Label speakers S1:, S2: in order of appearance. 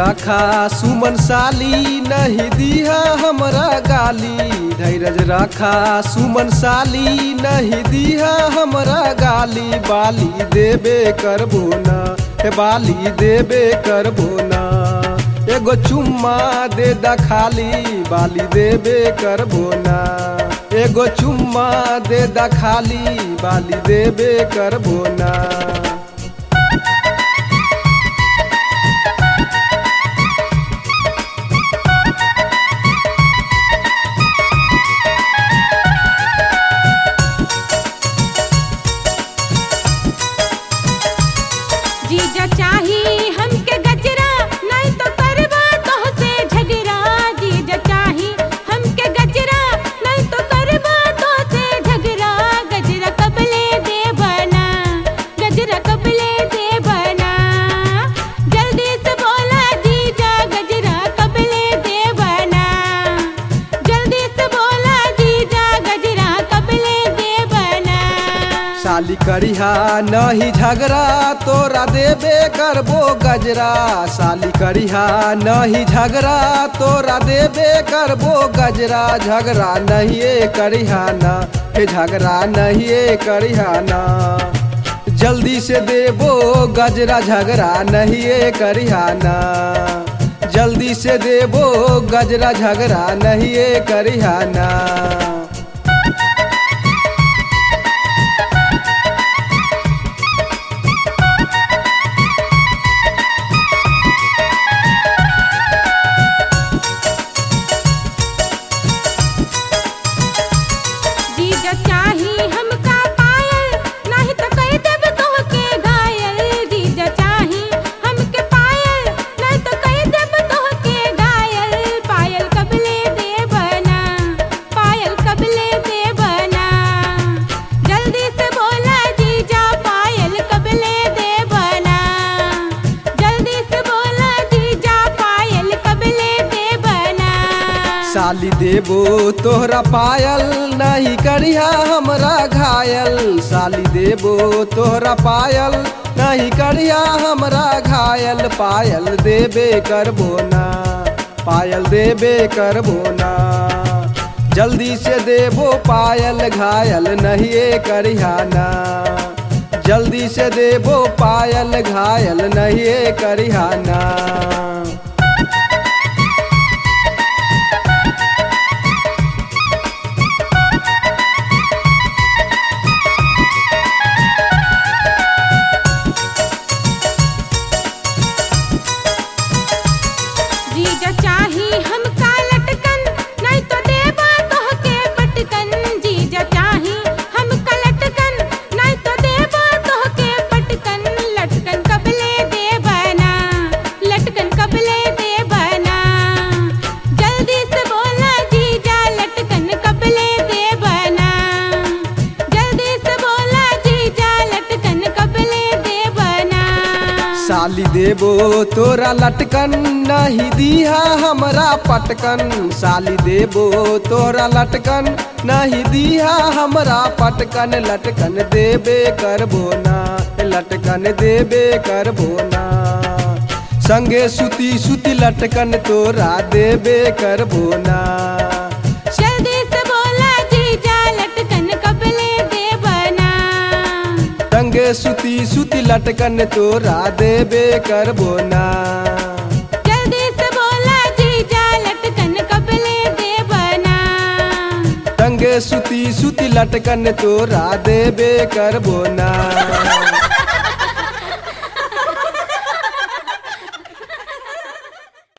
S1: रखा सुमन साली नहीं दिया हमरा गाली। धैर्य रखा सुमन साली नहीं दिया हमरा गाली। बाली देबे करबो ना, बाली देबे करबो ना। एगो चुम्मा दे दा खाली, बाली देबे करबो ना। एगो चुम्मा दे दा खाली, बाली देबे करबो ना।
S2: जीजा चाही हमके गजरा नहीं तो करबा तोहसे झगड़ा। जीजा चाही हमके गजरा नहीं तो करबा तोहसे झगड़ा। गजरा कबले दे बना, गजरा कबले दे बना। जल्दी से बोला जीजा गजरा कबले दे बना। जल्दी से बोला जीजा गजरा कबले दे बना।
S1: साली करिहा नहीं झगड़ा तोरा देबे करबो गजरा। साली करिहा नहीं झगड़ा तोरा देबे करबो गजरा। झगड़ा नहीं करिहा ना, हे झगड़ा नहीं करिहा ना। जल्दी से देबो गजरा, झगड़ा नहीं करिहा ना। जल्दी से देबो गजरा, झगड़ा नहीं करिहा ना।
S2: जीजा चाही हमका पायल नहीं तो कह देब तोहके घायल। जीजा चाही हमके पायल नहीं तो कह देब तोहके घायल। पायल कबले दे बना, पायल कबले दे बना। जल्दी से बोला जीजा पायल कबले दे बना। जल्दी से बोला जीजा पायल कबले दे बना।
S1: साली देबो तोहरा पायल नहीं करिहा हमरा घायल। साली देबो तोहरा पायल नहीं करिहा हमरा घायल। पायल देबे करबो ना, पायल देबे करबो ना। जल्दी से देबो पायल, घायल नहीं करिहा ना। जल्दी से देबो पायल, घायल नहीं करिहा ना।
S2: जीजा चाही हमका लटकन नहीं तो देबा तोहके पटकन। जीजा चाही हमका लटकन नहीं तो देबा तोहके पटकन। लटकन कबले दे बना, लटकन कबले दे बना। जल्दी से बोला जीजा लटकन कबले दे बना। जल्दी से बोला जीजा लटकन कबले दे बना।
S1: साली देबो तोरा लटकन नहीं दिहा हमरा पटकन। साली देबो तोरा लटकन नहीं दिहा हमरा पटकन। लटकन देबे करबो ना, लटकन देबे करबो ना। संगे सुती सुती लटकन तोरा देबे करबो ना।
S2: जल्दी से बोला जीजा लटकन कबले दे बना।
S1: संगे सुती सुती लटकन तोरा देबे करबो ना।
S2: जल्दी से बोला जीजा लटकन कबले दे बना।
S1: संगे सुती सुती लटकन तोरा देबे करबो ना।